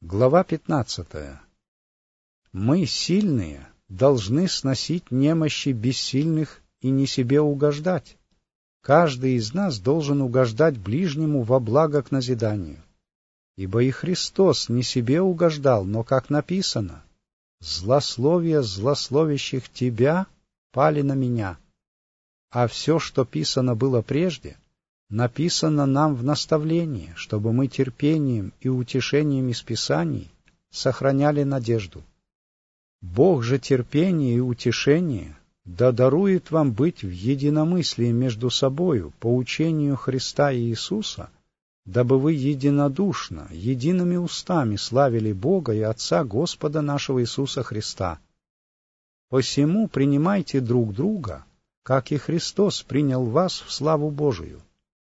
Глава 15. Мы, сильные, должны сносить немощи бессильных и не себе угождать. Каждый из нас должен угождать ближнему во благо к назиданию. Ибо и Христос не себе угождал, но, как написано, «Злословия злословящих тебя пали на меня». А все, что писано было прежде, написано нам в наставлении, чтобы мы терпением и утешением из Писаний сохраняли надежду. Бог же терпение и утешение да дарует вам быть в единомыслии между собою по учению Христа и Иисуса, дабы вы единодушно, едиными устами славили Бога и Отца Господа нашего Иисуса Христа. Посему принимайте друг друга, как и Христос принял вас в славу Божию.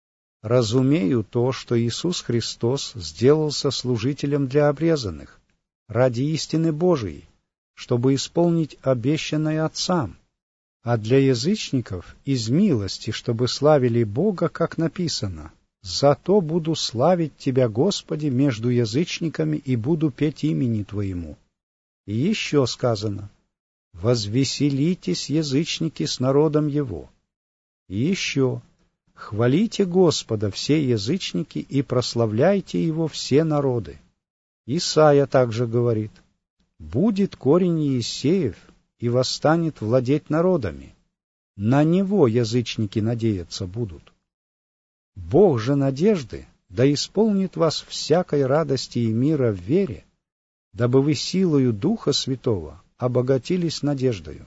Разумею то, что Иисус Христос сделался служителем для обрезанных, ради истины Божией, чтобы исполнить обещанное Отцам, а для язычников из милости, чтобы славили Бога, как написано, «Зато буду славить Тебя, Господи, между язычниками и буду петь имени Твоему». И еще сказано, «Возвеселитесь, язычники, с народом Его». И еще, «Хвалите Господа все язычники и прославляйте Его все народы». Исайя также говорит, «Будет корень Иисеев и восстанет владеть народами. На Него язычники надеяться будут». Бог же надежды да исполнит вас всякой радости и мира в вере, дабы вы силою Духа Святого обогатились надеждою.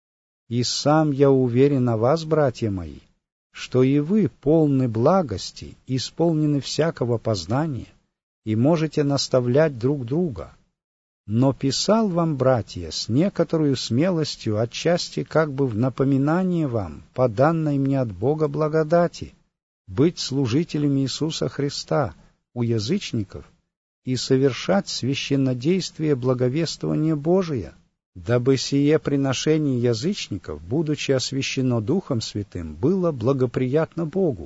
И сам я уверен о вас, братья мои, что и вы полны благости, исполнены всякого познания, и можете наставлять друг друга. Но писал вам, братья, с некоторую смелостью, отчасти как бы в напоминание вам, по данной мне от Бога благодати, быть служителями Иисуса Христа у язычников и совершать священнодействие благовествования Божия, дабы сие приношение язычников, будучи освящено Духом Святым, было благоприятно Богу.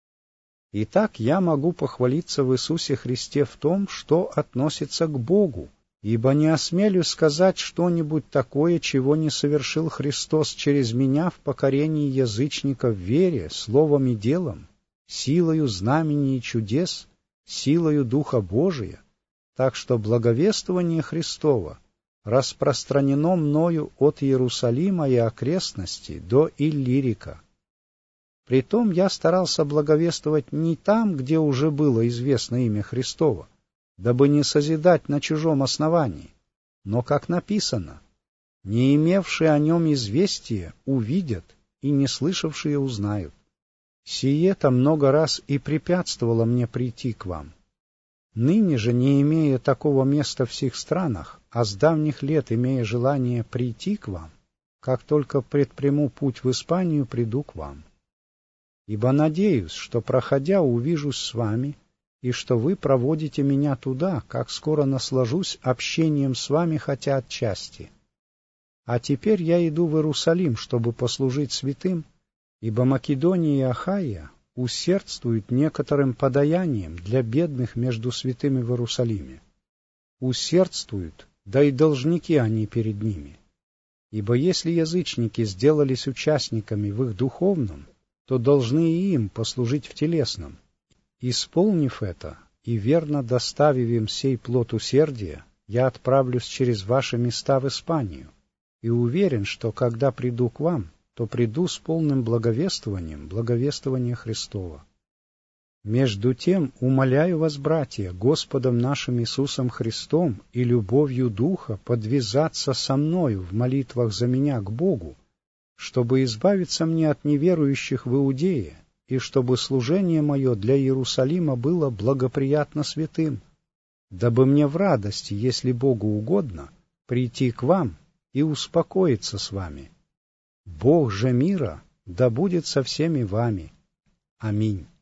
Итак, я могу похвалиться в Иисусе Христе в том, что относится к Богу, ибо не осмелюсь сказать что-нибудь такое, чего не совершил Христос через меня в покорении язычников в вере, словом и делом, силою знамений и чудес, силою Духа Божия, так что благовествование Христово распространено мною от Иерусалима и окрестностей до Иллирика. Притом я старался благовествовать не там, где уже было известно имя Христово, дабы не созидать на чужом основании, но, как написано, «Не имевшие о нем известия увидят, и не слышавшие узнают». Сие-то много раз и препятствовало мне прийти к вам. Ныне же, не имея такого места в сих странах, а с давних лет имея желание прийти к вам, как только предприму путь в Испанию, приду к вам. Ибо надеюсь, что, проходя, увижусь с вами, и что вы проводите меня туда, как скоро наслажусь общением с вами хотя отчасти. А теперь я иду в Иерусалим, чтобы послужить святым, ибо Македония и Ахайя усердствуют некоторым подаянием для бедных между святыми в Иерусалиме. Усердствуют, да и должники они перед ними. Ибо если язычники сделались участниками в их духовном, то должны и им послужить в телесном. Исполнив это и верно доставив им сей плод усердия, я отправлюсь через ваши места в Испанию, и уверен, что когда приду к вам, то приду с полным благовествованием благовествования Христова. Между тем, умоляю вас, братья, Господом нашим Иисусом Христом и любовью Духа подвязаться со мною в молитвах за меня к Богу, чтобы избавиться мне от неверующих в Иудее, и чтобы служение мое для Иерусалима было благоприятно святым, дабы мне в радости, если Богу угодно, прийти к вам и успокоиться с вами. Бог же мира да будет со всеми вами. Аминь.